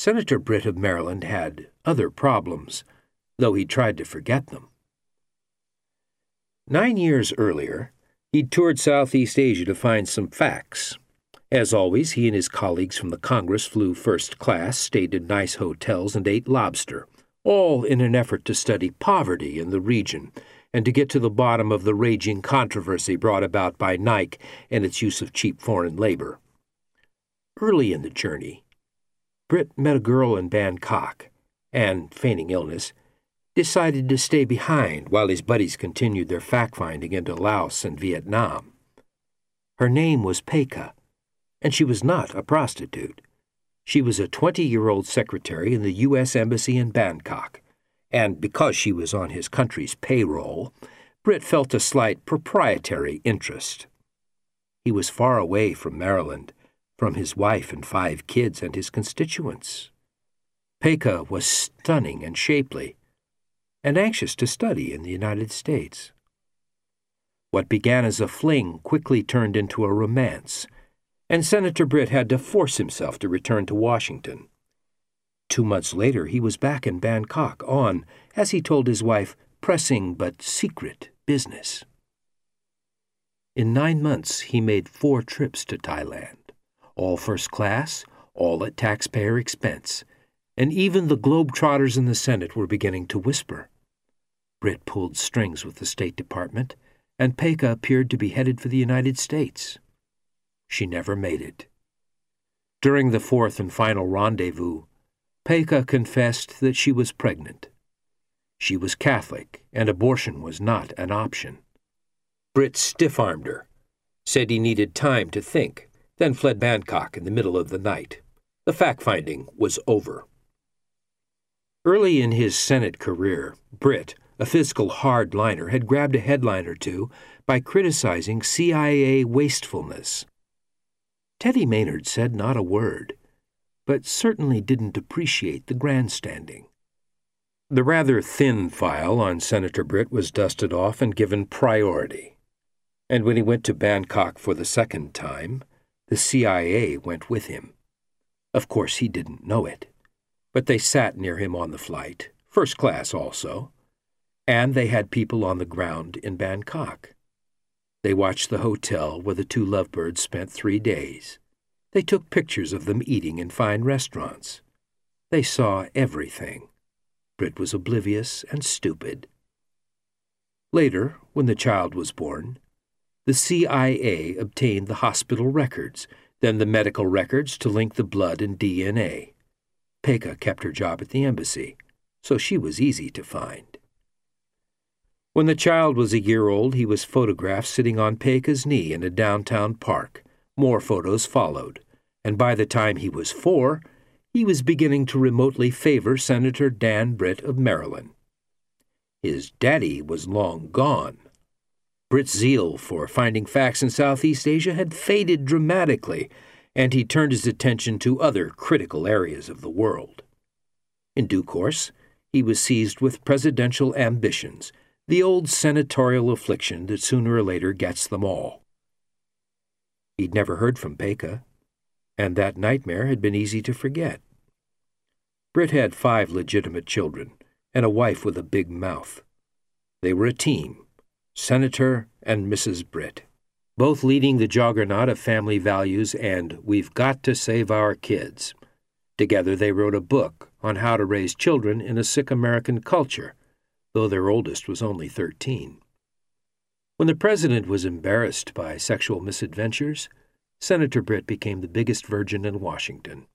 Senator Britt of Maryland had other problems, though he tried to forget them. 9 years earlier, he'd toured Southeast Asia to find some facts. As always, he and his colleagues from the Congress flew first class, stayed in nice hotels, and ate lobster, all in an effort to study poverty in the region and to get to the bottom of the raging controversy brought about by Nike and its use of cheap foreign labor. Early in the journey, Britt met a girl in Bangkok and, feigning illness, decided to stay behind while his buddies continued their fact-finding into Laos and Vietnam. Her name was Pekka, and she was not a prostitute. She was a 20-year-old secretary in the U.S. Embassy in Bangkok, and because she was on his country's payroll, Britt felt a slight proprietary interest. He was far away from Maryland, from his wife and 5 kids and his constituents. Pekka was stunning and shapely, and anxious to study in the United States. What began as a fling quickly turned into a romance, and Senator Britt had to force himself to return to Washington. 2 months later, he was back in Bangkok on, as he told his wife, pressing but secret business. In 9 months, he made 4 trips to Thailand, all first class, all at taxpayer expense, and even the globetrotters in the Senate were beginning to whisper. Britt pulled strings with the State Department, and Pekka appeared to be headed for the United States. She never made it. During the 4th and final rendezvous, Pekka confessed that she was pregnant. She was Catholic, and abortion was not an option. Britt stiff-armed her, said he needed time to think, then fled Bangkok in the middle of the night. The fact-finding was over. Early in his Senate career, Britt, a fiscal hardliner, had grabbed a headline or two by criticizing CIA wastefulness. Teddy Maynard said not a word, but certainly didn't appreciate the grandstanding. The rather thin file on Senator Britt was dusted off and given priority. And when he went to Bangkok for the second time, the CIA went with him. Of course, he didn't know it, but they sat near him on the flight, first class also, and they had people on the ground in Bangkok. They watched the hotel where the 2 lovebirds spent 3 days. They took pictures of them eating in fine restaurants. They saw everything. Britt was oblivious and stupid. Later, when the child was born, the CIA obtained the hospital records, then the medical records to link the blood and DNA. Pekka kept her job at the embassy, so she was easy to find. When the child was a year old, he was photographed sitting on Pekka's knee in a downtown park. More photos followed, and by the time he was 4, he was beginning to remotely favor Senator Dan Britt of Maryland. His daddy was long gone. Britt's zeal for finding facts in Southeast Asia had faded dramatically, and he turned his attention to other critical areas of the world. In due course, he was seized with presidential ambitions, the old senatorial affliction that sooner or later gets them all. He'd never heard from Pekka, and that nightmare had been easy to forget. Britt had 5 legitimate children and a wife with a big mouth. They were a team, Senator and Mrs. Britt, both leading the juggernaut of family values and "We've got to save our kids." Together they wrote a book on how to raise children in a sick American culture, though their oldest was only 13. When the president was embarrassed by sexual misadventures, Senator Britt became the biggest virgin in Washington.